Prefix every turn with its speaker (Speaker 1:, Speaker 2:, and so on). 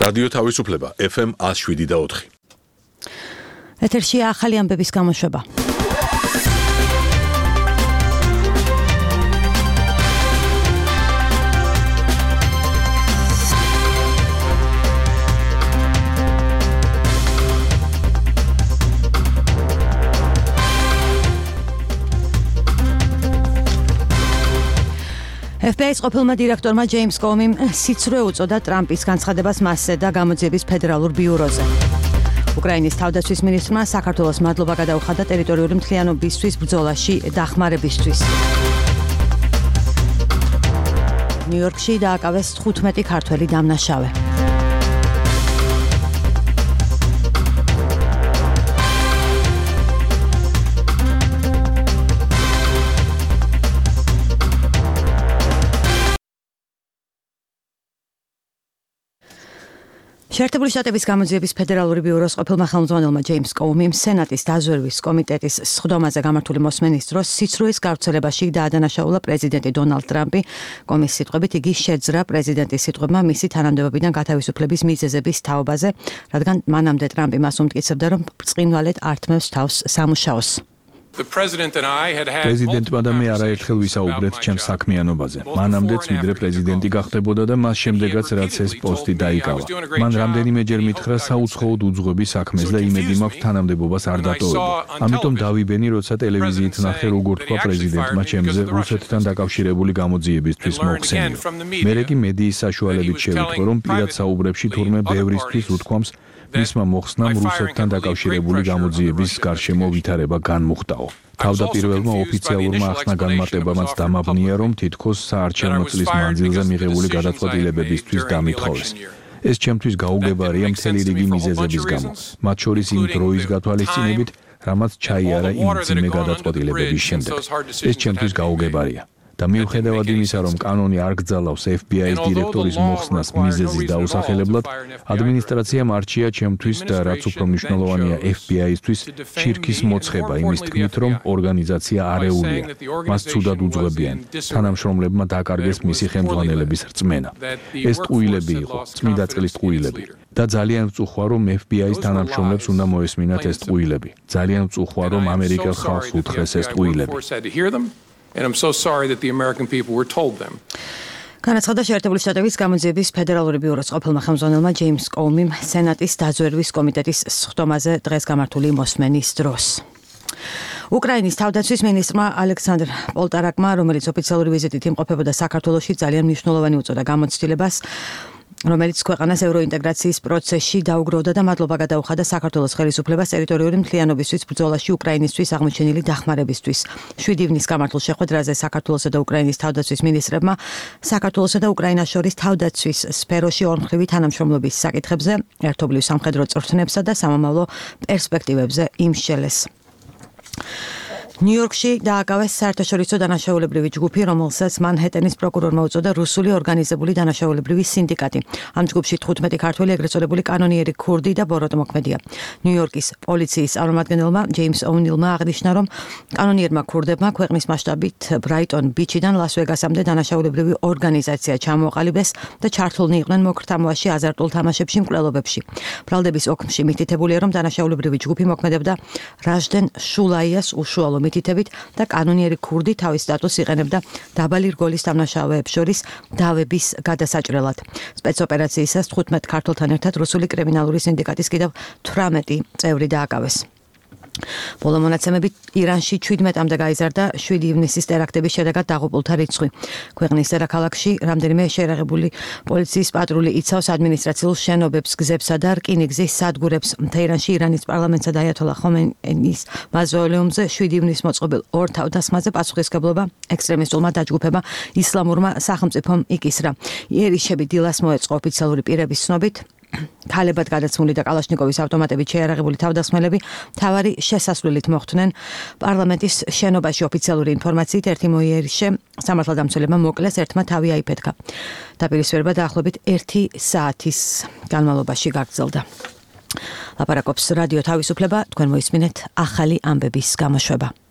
Speaker 1: რადიო თავისუფლება FM 107.4.
Speaker 2: ეთერშია ახალი ამბების გამოშვება. FBI-ის ყოფილმა დირექტორმა ჯეიმს კომიმ სიცრუე უწოდა ტრამპის განცხადებას მასზე და გამოძიების ფედერალურ ბიუროზე. უკრაინის თავდაცვის მინისტრმა საქართველოს მადლობა გადაუხადა ტერიტორიული მთლიანობისთვის ბრძოლაში დახმარებისთვის. ნიუ-იორკში დააკავეს 15 ქართველი დამნაშავე. შეერთებული შტატების გამოძიების ფედერალური ბიუროს ყოფილმა ხელმძღვანელმა ჯეიმს კოუმიმ სენატის დაზვერვის კომიტეტის სხდომაზე გამართული მოსმენის დროს სიცრუის გავრცელებაში დაადანაშაულა პრეზიდენტი დონალდ ტრამპი. კომის სიტყვებით იგი შეძრა პრეზიდენტის სიტყვებმა მისი თანამდებობიდან გათავისუფლების მიზეზების თაობაზე, რადგან მანამდე ტრამპი მას უმტკიცებდა, რომ ბრწყინვალედ ართმევს თავს სამუშაოს.
Speaker 3: პრეზიდენტმა და მე არაერთხელ ვისაუბრეთ ჩემს საქმიანობაზე. მანამდეც ვიდრე პრეზიდენტი გახდებოდა და მას შემდეგაც რაც ეს პოსტი დაიკავა. მან რამდენიმეჯერ მითხრა საუცხოოდ უძღვები საქმეს და იმედი მაქვს თანამდებობას არ დატოვებო. ამიტომ დავიბენი, როცა ტელევიზიით ნახე როგორ თქვა პრეზიდენტმა ჩემზე რუსეთთან დაკავშირებული გამოძიებისთვის მოხსენიო. მერე კი მედიის საშუალებით შევიტყვე, რომ პირად საუბრებში თურმე ბევრისთვის უთქვამს მისმა მოხსნამ რუსეთთან დაკავშირებული გამოძიების გარშემო ვითარება განმუხტაო. თავდაპირველმა ოფიციალურმა ახსნა-განმარტებამაც დამაბნია, რომ თითქოს საარჩევნო წლის მანძილზე მიღებული გადაწყვეტილებებისთვის დამითხოვეს. ეს ჩემთვის გაუგებარია მთელი რიგი მიზეზების გამო, მათ შორის იმ დროის გათვალისწინებით, რამაც ჩაიარა იმ მძიმე გადაწყვეტილებების შემდეგ. ეს ჩემთვის გაუგებარია. და მიუხედავად იმისა, რომ კანონი არ გძალავს FBI-ის დირექტორის მოხსნას მიზეზის დაუსახელებლად, ადმინისტრაციამ არჩია ჩემთვის და რაც უფრო მნიშვნელოვანია FBI-ისთვის ჩირქის მოცხება იმის თქმით, რომ ორგანიზაცია არეულია, მას ცუდად უძღვებიან, თანამშრომლებმა დაკარგეს მისი ხელმძღვანელების რწმენა. ეს ტყუილები იყო, წმიდა წყლის ტყუილები. და ძალიან ვწუხვა, რომ FBI-ის თანამშრომლებს უნდა მოესმინათ ეს ტყუილები. ძალიან ვწუხვა, რომ ამერიკელ ხალხს უთხრეს ეს ტყუილები.
Speaker 4: And I'm so sorry that the American people were told them.
Speaker 2: განაცხადა შეერთებული შტატების გამოძიების ფედერალური ბიუროს ყოფილმა ხელმძღვანელმა ჯეიმს კოუმიმ სენატის დაზვერვის კომიტეტის სხდომაზე დღეს გამართული მოსმენის დროს. უკრაინის თავდაცვის მინისტრმა ალექსანდრ პოლტარაკმა, რომელიც ოფიციალური ვიზიტით იმყოფებოდა საქართველოში, ძალიან მნიშვნელოვანი უწოდა გამოცდილებას, რომელიც ქვეყანას ევროინტეგრაციის პროცესში დაუგროვდა და მადლობა გადაუხადა საქართველოს ხელისუფლებას ტერიტორიული მთლიანობისთვის ბრძოლაში უკრაინისთვის აღმოჩენილი დახმარებისთვის. 7 ივნისს გამართულ შეხვედრაზე საქართველოსა და უკრაინის თავდაცვის მინისტრებმა საქართველოსა და უკრაინას შორის თავდაცვის სფეროში ორმხრივი თანამშრომლობის საკითხებზე, ერთობლივ სამხედრო წვრთნებსა და სამომავლო პერსპექტივებზე იმსჯელეს. ნიუ-იორკში დააკავეს საერთაშორისო დანაშაულებრივი ჯგუფი, რომელსაც მანჰეტენის პროკურორმა უწოდა რუსული ორგანიზებული დანაშაულებრივი სინდიკატი. ამ ჯგუფში 15 ქართველი, ეგრეთ წოდებული კანონიერი ქურდი და ბოროტმოქმედია. ნიუ-იორკის პოლიციის წარმომადგენელმა ჯეიმს ოუნილმა აღნიშნა, რომ კანონიერმა ქურდებმა ქვეყნის მასშტაბით ბრაიტონ ბიჩიდან ლას-ვეგასამდე დანაშაულებრივი ორგანიზაცია ჩამოყალიბეს და ჩართულნი იყვნენ მოქრთამაში, აზარტულ თამაშებში, მკვლელობებში. ბრალდების ოქმში მითითებულია, რომ დანაშაულებრივი ჯგუფი მოქმედებდა რაჟდენ შულაიას უშუალო მითითებით და კანონიერი ქურდი თავის სტატუსს იყენებდა დაბალი რგოლის დამნაშავეებს შორის დავების გადასაჭრელად. სპეცოპერაციისას 15 ქართველთან ერთად რუსული კრიმინალური სინდიკატის კიდევ 18 წევრი დააკავეს. ბოლო მონაცემებით ირანში 17-მდე გაიზარდა 7 ივნისის ტერაქტების შედეგად დაღუპულთა რიცხვი. ქვეყნის დედაქალაქში რამდენიმე შეერაღებული პოლიციის პატრული იცავს ადმინისტრაციულ შენობებს, გზებსა და რკინიგზის სადგურებს. თეირანში ირანის პარლამენტსა და აიათოლა ხომეინის მავზოლეუმზე 7 ივნისს მოწყობილ ორ თავდასხმაზე პასუხისგებლობა ექსტრემისტულმა დაჯგუფებმა ისლამურმა სახელმწიფომ იკისრა. იერიშები დილას მოეწყო ოფიციალური პირების ცნობით. ქალებად გადაცმული და კალაშნიკოვის ავტომატებით შეიარაღებული თავდასხმელები მთავარი შესასვლელით მოხვდნენ პარლამენტის შენობაში. ოფიციალური ინფორმაციით ერთი მოიერიშე სამართალდამცველებმა მოკლეს, ერთმა თავი აიფეთქა. დაპირისპირება დაახლოებით 1 საათის განმავლობაში გაგრძელდა. ლაპარაკობს რადიო თავისუფლება, თქვენ მოისმინეთ ახალი ამბების გამოშვება.